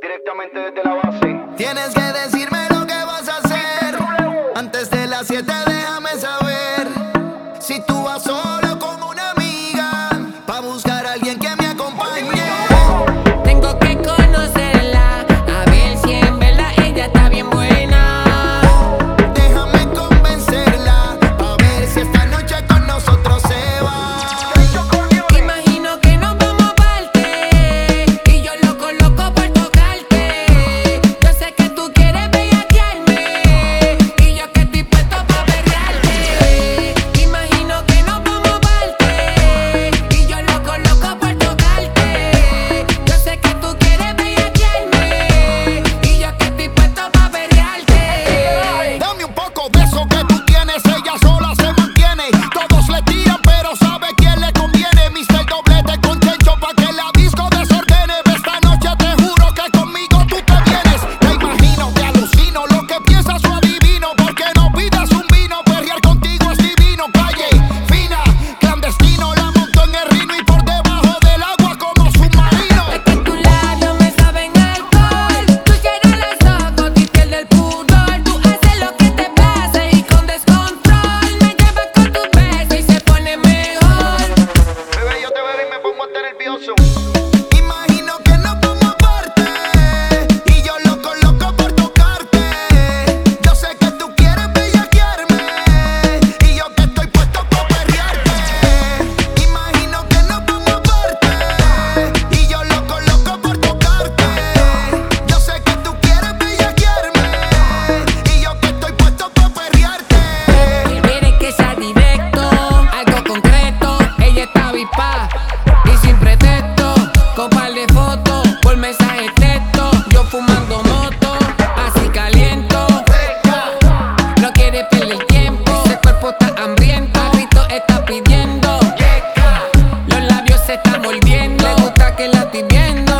Directamente desde la base. Tienes que decirme lo que vas a hacer. Antes de las 7 déjame saber si tú vas solo con una amiga pa' buscar a alguien que me acompañe. Tengo que conocerla, a ver si en verdad ella está bien buena. Déjame convencerla pa' ver si esta noche con nosotros se va. Imagino que nos vamos aparte y yo loco por tocarte. Yo sé que tú quieres bellaquearme y yo que estoy puesto pa' perrearte. Imagino que nos vamos aparte y yo loco por tocarte. Yo sé que tú quieres bellaquearme y yo que estoy puesto pa' perrearte. Dame un poco de eso que tú tienes, ella sola se mantiene. Todos le tiran, pero sabe quién le conviene. Mr. Doblete con Chencho pa' que la disco desordene. Esta noche te juro que conmigo tú te vienes. Te imagino, te alucino, lo que piensas lo adivino. Porque no pidas un vino, perrear contigo es divino. Calle fina, clandestino, la monto en el rino y por debajo del agua como submarino. Es que tus labios me saben alcohol. Tú cierras los ojos y pierdes el pudor. Tú haces lo que te place y con descontrol me llevas con tus besos y se pone mejor. Bebé, yo te veo y me pongo hasta nervioso. Imagino que nos vamos aparte y yo loco por tocarte. Yo sé que tú quieres bellaquearme y yo que estoy puesto pa' perrearte. Imagino que nos vamos aparte y yo loco por tocarte. Yo sé que tú quieres bellaquearme y yo que estoy puesto pa' perrearte. Quiere que sea directo, algo concreto. Ella está avispa y sin pretexto. Con par de fotos por mensaje texto. Yo fumando moto, así caliento. No quiere perder tiempo. Ese cuerpo está hambriento. A grito está pidiendo. Los labios se están mordiendo. Le gusta que la estoy viendo.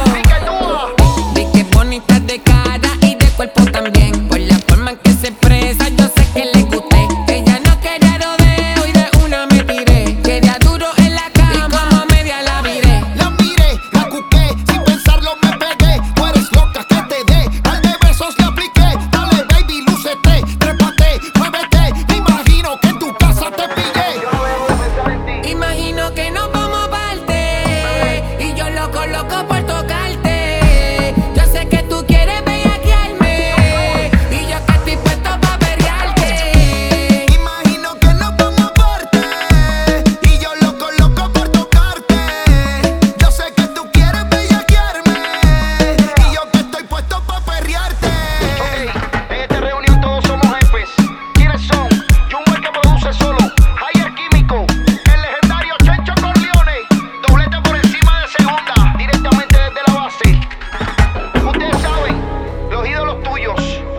Vi que bonita de cara y de cuerpo también. Por la forma en que se expresa, yo sé que le gusté. Ella no quería rodeo y de una me tiré. Quería duro en la cama y como a media la viré. La miré, la cuqué, sin pensarlo me pegué. Tú eres loca que te dé, al de besos le apliqué. Dale baby, lúcete, trépate, muévete. Me imagino que en tu casa te pillé. Yo no dejo de pensar en ti. Imagino que nos vamos aparte y yo loco por tocarte. Yo sé que tú quieres bellaquearme y yo que estoy puesto pa' perrearte. Imagino que nos vamos aparte y yo loco por tocarte. Yo sé que tú quieres bellaquearme y yo que estoy puesto pa' perrearte. Ok, en esta reunión todos somos jefes. ¿Quiénes son? Jumbo el que produce solo, Jair Químico, el legendario Chencho Corleone, doblete por encima de segunda, directamente desde la base. Ustedes saben, los ídolos tuyos.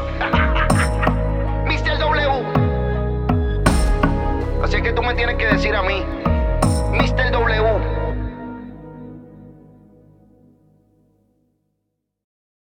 Mr. W. Así que tú me tienes que decir a mí, Mr. W,